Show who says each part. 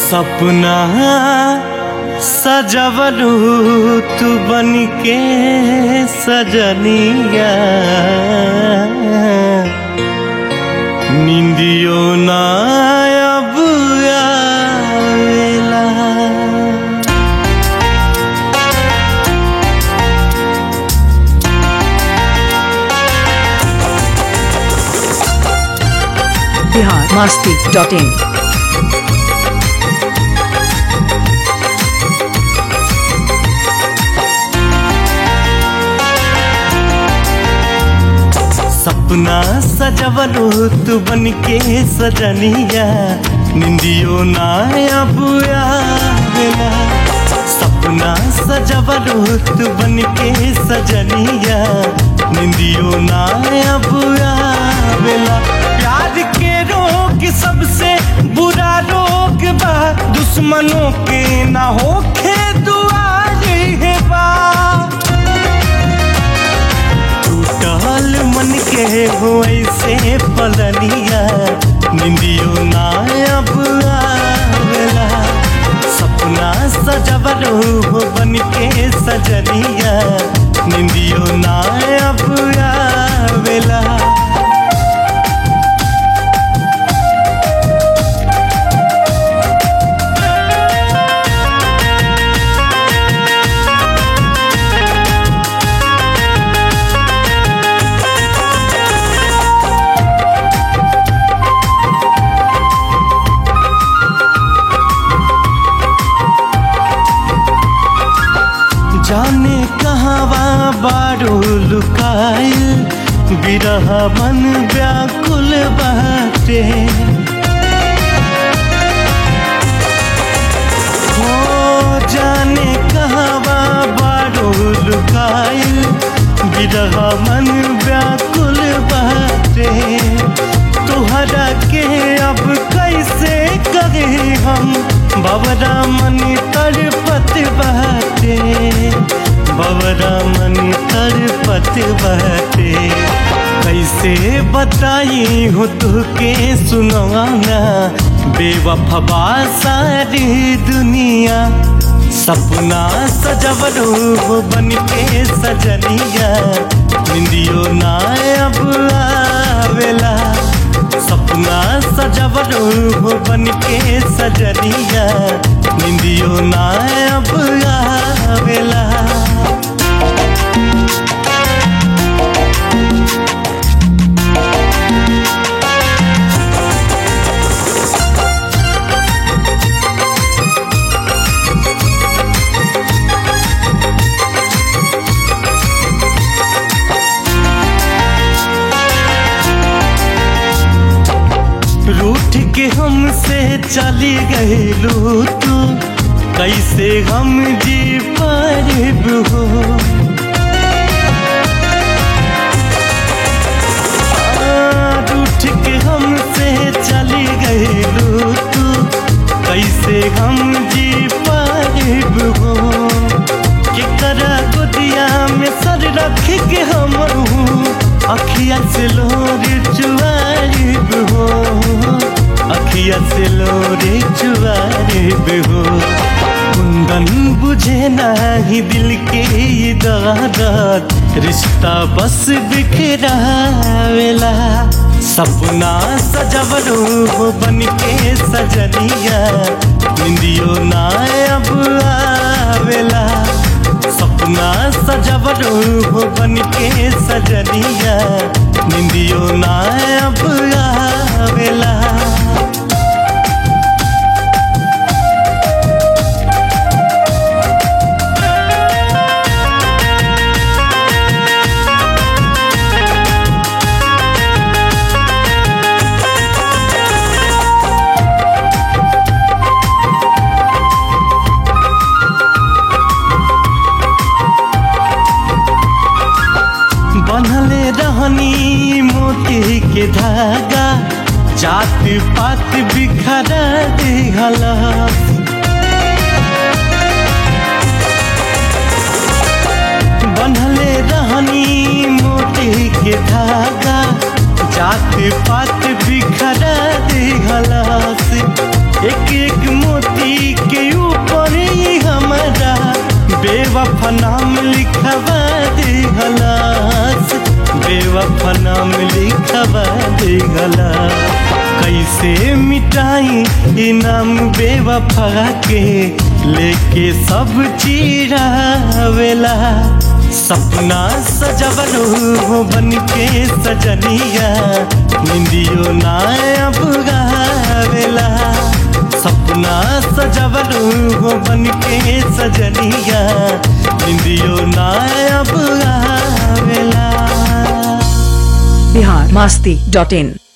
Speaker 1: सपना सजवलू तू बनके सजनिया निंदियो ना अब आवेला।
Speaker 2: biharmasti.in
Speaker 1: सपना सजवलू तू बनके सजनिया निंदियो ना अब आवेला। सपना सजवलू तू बनके सजनिया निंदियो ना अब आवेला। प्यार के रोग सबसे बुरा रोग बा, दुश्मनों के ना होखे दुआ है बा। टूटल मन के हो ऐसे पलनिया निंदियो ना अब आवेला। सपना सजवलू हो बनके सजनिया निंदियो ना अब आवेला। जाने कहवा बारू लुकाइल बिरह मन व्याकुल बाटे। हो जाने कहवा बारू लुकाइल बिरह मन व्याकुल बाटे। तुहरा के अब कैसे करे हम बाबरा मन तड़पत बाटे। बाबरा मन तड़पत बाटे। कैसे बताई हो तुके सुनवाना बेवफा सारी दुनिया। सपना सजवलू हो बनके सजनिया निंदियो ना अब आवेला। सपना सजवलू हो बनके सजनिया निंदियो ना अब आवेला। रूठ के हमसे चली गईलू तू कैसे हम जी पारिब हो। रूठ के हमसे चली गईलू तू कैसे हम जी पारिब हो। केकरा गोदिया में सर रख के हम अखिया से लोर चुआरिब हो। अखिया से लोरे चुआरिब हो। कुंदन बुझे नाही दिल के ये दर्द, रिश्ता बस बिखरावेला। सपना सजवलू हो बनके सजनिया निंदियो ना अब आवेला। सपना सजवलू हो बनके सजनिया निंदियो ना अब आवेला। बनले रहनी मोती के धागा, जात पात बिखरा दिहला। बनले रहनी मोती के धागा, जात पात बिखरा दिहला। एक एक मोती के ऊपर ही हमारा बेवफा नाम लिखवा दिहलस, बेवफा नाम लिखवा दिहलस। कैसे मिटाई इनाम बेवफा के लेके सब चिरावेला। सपना सजवलो हो बन के सजनिया निंदियो ना अब गावेला। सपना सजवलो हो बन के सजनिया निंदियो ना अब गावेला।
Speaker 2: biharmasti.in